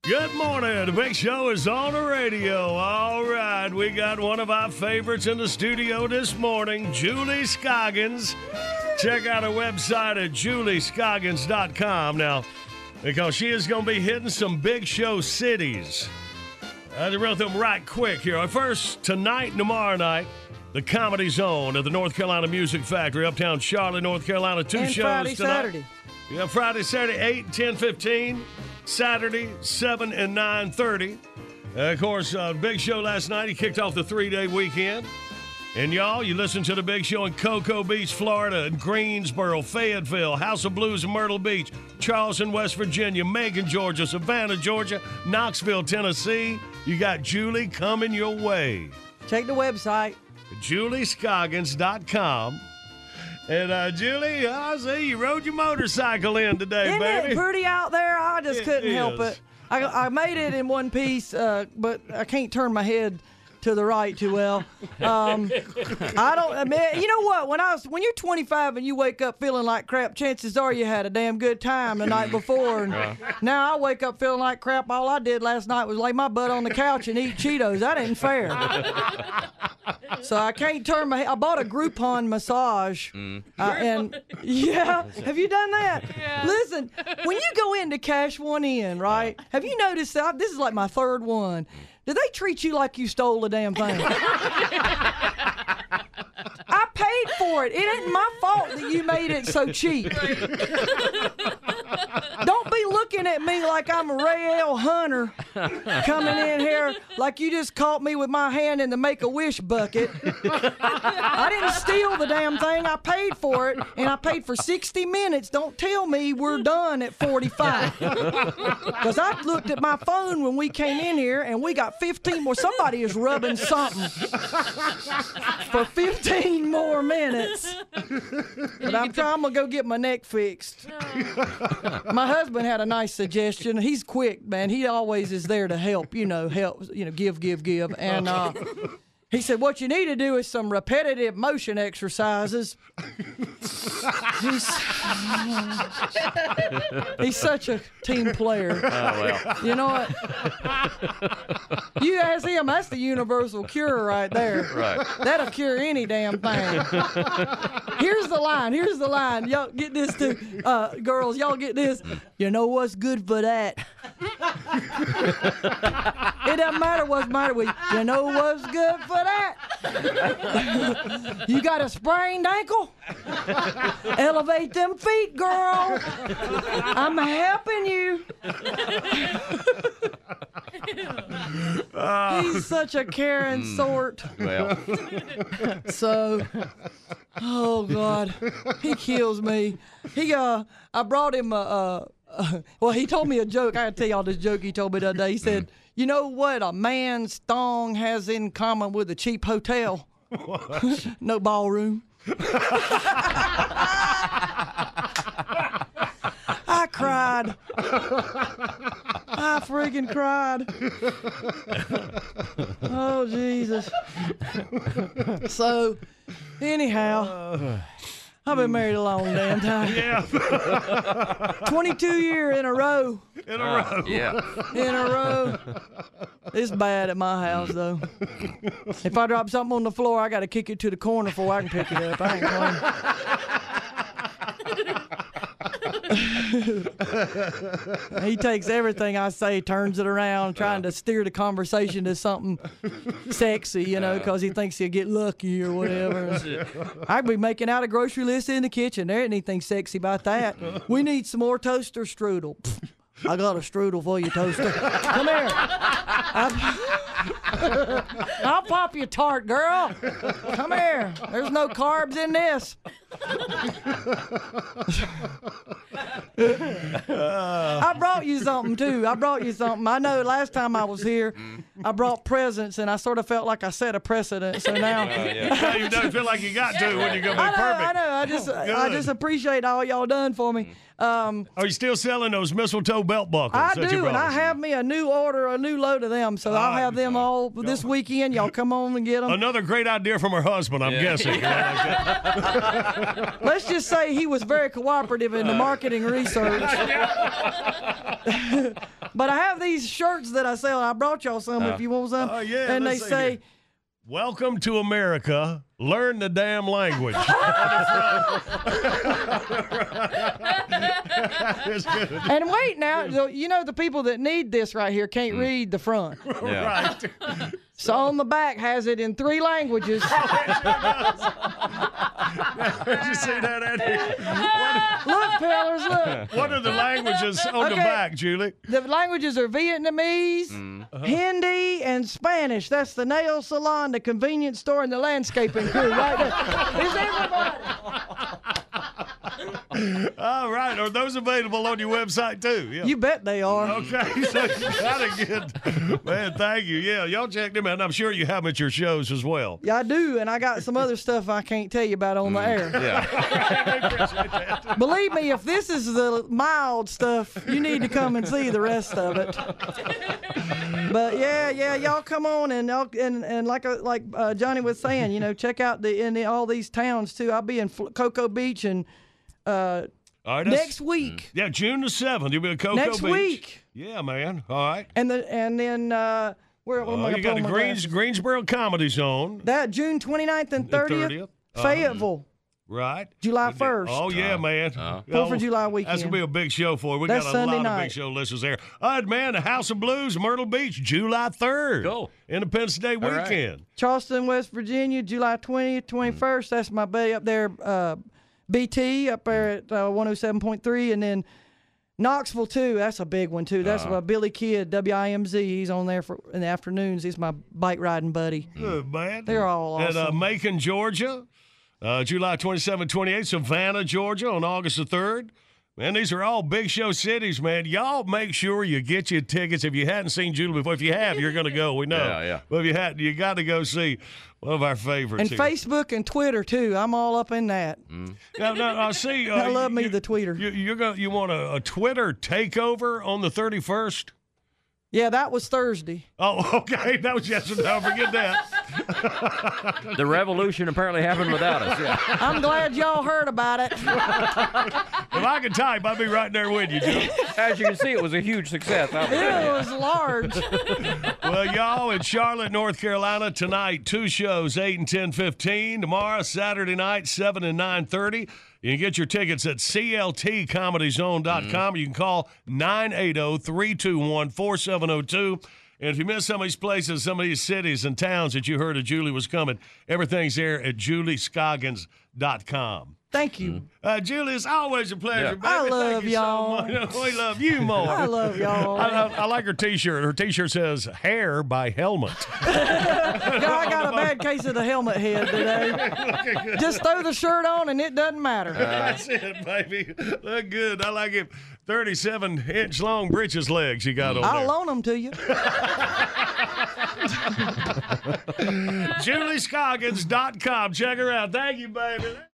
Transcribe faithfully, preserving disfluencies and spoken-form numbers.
Good morning. The Big Show is on the radio. All right. We got one of our favorites in the studio this morning, Julie Scoggins. Check out her website at julie scoggins dot com now, because she is going to be hitting some Big Show cities. I just wrote them right quick here. First, tonight and tomorrow night, the Comedy Zone at the North Carolina Music Factory, uptown Charlotte, North Carolina. Two and shows Friday, tonight. Saturday. Yeah, Friday, Saturday, eight and ten fifteen. Saturday, seven and nine thirty. Uh, of course, uh, Big Show last night, he kicked off the three-day weekend. And y'all, you listen to the Big Show in Cocoa Beach, Florida, and Greensboro, Fayetteville, House of Blues in Myrtle Beach, Charleston, West Virginia, Macon, Georgia, Savannah, Georgia, Knoxville, Tennessee. You got Julie coming your way. Check the website. julie scoggins dot com. And, uh, Julie, I see you rode your motorcycle in today, Isn't baby. it pretty out there? I just It couldn't help is. it. I, I made it in one piece, uh, but I can't turn my head to the right too well. Um, I don't. I mean, you know what? When I was when you're twenty-five and you wake up feeling like crap, chances are you had a damn good time the night before. And now I wake up feeling like crap. All I did last night was lay my butt on the couch and eat Cheetos. That ain't fair. So I can't turn my head. I bought a Groupon massage, Mm. uh, and yeah, have you done that? Yeah. Listen, when you go in to cash one in, right? Have you noticed that this is like my third one? Do they treat you like you stole the damn thing? I paid for it. It ain't my fault that you made it so cheap. Don't be looking at me like I'm a Ray L. Hunter coming in here like you just caught me with my hand in the Make-A-Wish bucket. I didn't steal the damn thing. I paid for it, and I paid for sixty minutes. Don't tell me we're done at forty-five. Because I looked at my phone when we came in here, and we got fifteen more. Somebody is rubbing something for fifteen more minutes. But I'm trying, I'm going to go get my neck fixed. My husband had a nice suggestion. He's quick, man. He always is there to help, you know, help, you know, give, give, give. And uh, he said, what you need to do is some repetitive motion exercises. He's, he's such a team player. Oh, well. You know what? You ask him, that's the universal cure right there. Right. That'll cure any damn thing. Here's the line. Here's the line. Y'all get this too. Uh, girls, y'all get this. You know what's good for that? It doesn't matter what's the matter with you. You know what's good for that? You got a sprained ankle? Elevate them feet, girl. I'm helping you. He's such a caring sort. Well, So, oh God, he kills me. He uh, I brought him a. Uh, uh, well, he told me a joke. I gotta tell y'all this joke he told me the other day. He said, "You know what a man's thong has in common with a cheap hotel? No ballroom." I cried. I freaking cried. Oh, Jesus. So, anyhow, I've been married a long damn time. Yeah, twenty-two years in a row. in a row. yeah. In a row. It's bad at my house, though. If I drop something on the floor, I got to kick it to the corner before I can pick it up. I ain't playing. He takes everything I say, turns it around, trying to steer the conversation to something sexy, you know, because he thinks he'll get lucky or whatever. I'd be making out a grocery list in the kitchen. There ain't anything sexy about that. We need some more toaster strudel. Pfft, I got a strudel for you, toaster. Come here. I'll, I'll pop your tart, girl. Come here. There's no carbs in this. I brought you something too. I brought you something. I know last time I was here, I brought presents, and I sort of felt like I set a precedent. So now, Now you don't feel like you got to when you go I back know, perfect. I know. I just, I just appreciate all y'all done for me. Um, Are you still selling those mistletoe belt buckles? I that you do, and brought I us? have me a new order, a new load of them. So I'll have them all this weekend. Y'all come on and get them. Another great idea from her husband, I'm guessing. let's just say he was very cooperative in the marketing research. But I have these shirts that I sell. I brought y'all some uh, if you want some. Oh, yeah, and they say, here. Welcome to America. Learn the damn language. And wait now, you know the people that need this right here can't mm. read the front. Yeah. Right. So on the back has it in three languages. Did you see that, Eddie? Look, fellas, look. What are the languages on okay. the back, Julie? The languages are Vietnamese, mm. uh-huh. Hindi, and Spanish. That's the nail salon, the convenience store, and the landscaping crew right there. Is everybody? All right. Are those available on your website, too? Yeah. You bet they are. Okay. So you got to get, man, thank you. Yeah, y'all check them out. And I'm sure you have them at your shows as well. Yeah, I do. And I got some other stuff I can't tell you about on mm. the air. Yeah. I appreciate that. Believe me, if this is the mild stuff, you need to come and see the rest of it. But yeah, yeah, y'all come on and y'all, and and like uh, like uh, Johnny was saying, you know, check out the in the, all these towns too. I'll be in F- Cocoa Beach and uh, all right, next week. Yeah, June the seventh. You'll be at Cocoa next Beach. Next week. Yeah, man. All right. And the and then uh, where? What uh, am I you got the Greens, Greensboro Comedy Zone. That June twenty-ninth and thirtieth. Fayetteville. Uh, Right. July first. Oh, yeah, uh, man. Uh, Fourth of July weekend. That's going to be a big show for you. We That's got a Sunday lot night. of big show listeners there. All right, man, the House of Blues, Myrtle Beach, July third. Go. Independence Day weekend. Right. Charleston, West Virginia, July twentieth, twenty-first. Mm. That's my buddy up there, uh, B T, up there at uh, one oh seven point three. And then Knoxville, too. That's a big one, too. That's uh, my Billy Kidd, W I M Z. He's on there for in the afternoons. He's my bike riding buddy. Good, man. They're all awesome. And uh, Macon, Georgia. Uh, July twenty-seventh, twenty-eighth, Savannah, Georgia on August the third. Man, these are all big show cities, man. Y'all make sure you get your tickets. If you hadn't seen Julie before, if you have, you're going to go. We know. Yeah, yeah. But if you hadn't, you got to go see one of our favorites. And here. Facebook and Twitter, too. I'm all up in that. Mm. Now, now, I see. Uh, I love you, me the Twitter. You, you're gonna, you want a, a Twitter takeover on the thirty-first? Yeah, that was Thursday. Oh, okay. That was yesterday. Don't forget that. The revolution apparently happened without us. Yeah. I'm glad y'all heard about it. If I could type, I'd be right there with you, Joe. As you can see, it was a huge success. It was large. Well, y'all, in Charlotte, North Carolina, tonight, two shows, eight and ten fifteen. Tomorrow, Saturday night, seven and nine thirty. You can get your tickets at C L T comedy zone dot com. Mm-hmm. You can call nine eight zero, three two one, four seven zero two. And if you miss some of these places, some of these cities and towns that you heard that Julie was coming, everything's there at julie scoggins dot com. Thank you. Uh, Julie, it's always a pleasure, Yeah. baby. I love Thank you y'all. So much. We love you more. I love y'all. I, I, I like her T-shirt. Her T-shirt says "Hair by Helmet." I got a bad case of the helmet head today. Just throw the shirt on and it doesn't matter. Uh, That's it, baby. Look good. I like it. thirty-seven inch long britches legs you got on I'll there. loan them to you. julie scoggins dot com. Check her out. Thank you, baby.